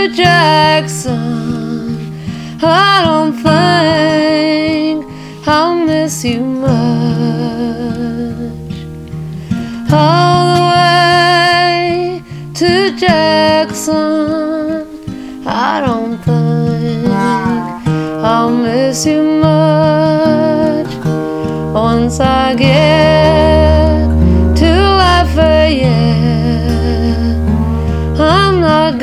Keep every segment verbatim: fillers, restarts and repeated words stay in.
to Jackson, I don't think I'll miss you much. All the way to Jackson, I don't think I'll miss you much. Once I get to Lafayette, I'm not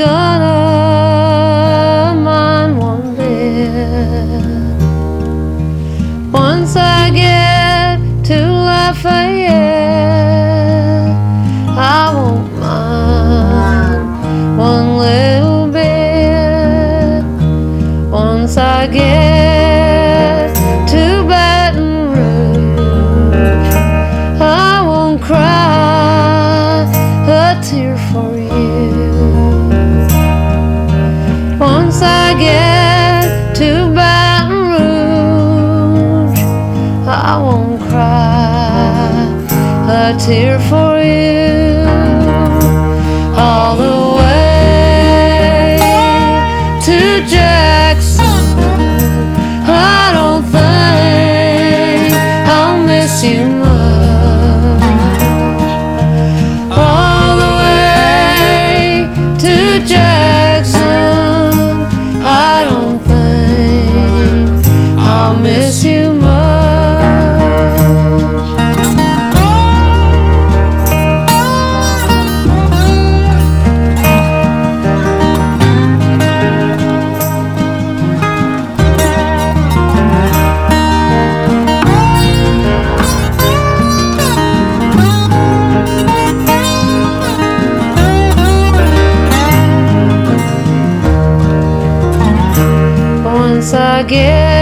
gonna mind one bit. Once I get to Lafayette, I won't mind one little bit. Once I get to Baton Rouge, I won't cry a tear for you. Once I get to Baton Rouge, I won't cry a tear for you. All the way to Jackson, I don't think I'll miss you much. All the way to Jackson, I don't think I'll miss you much. Once I get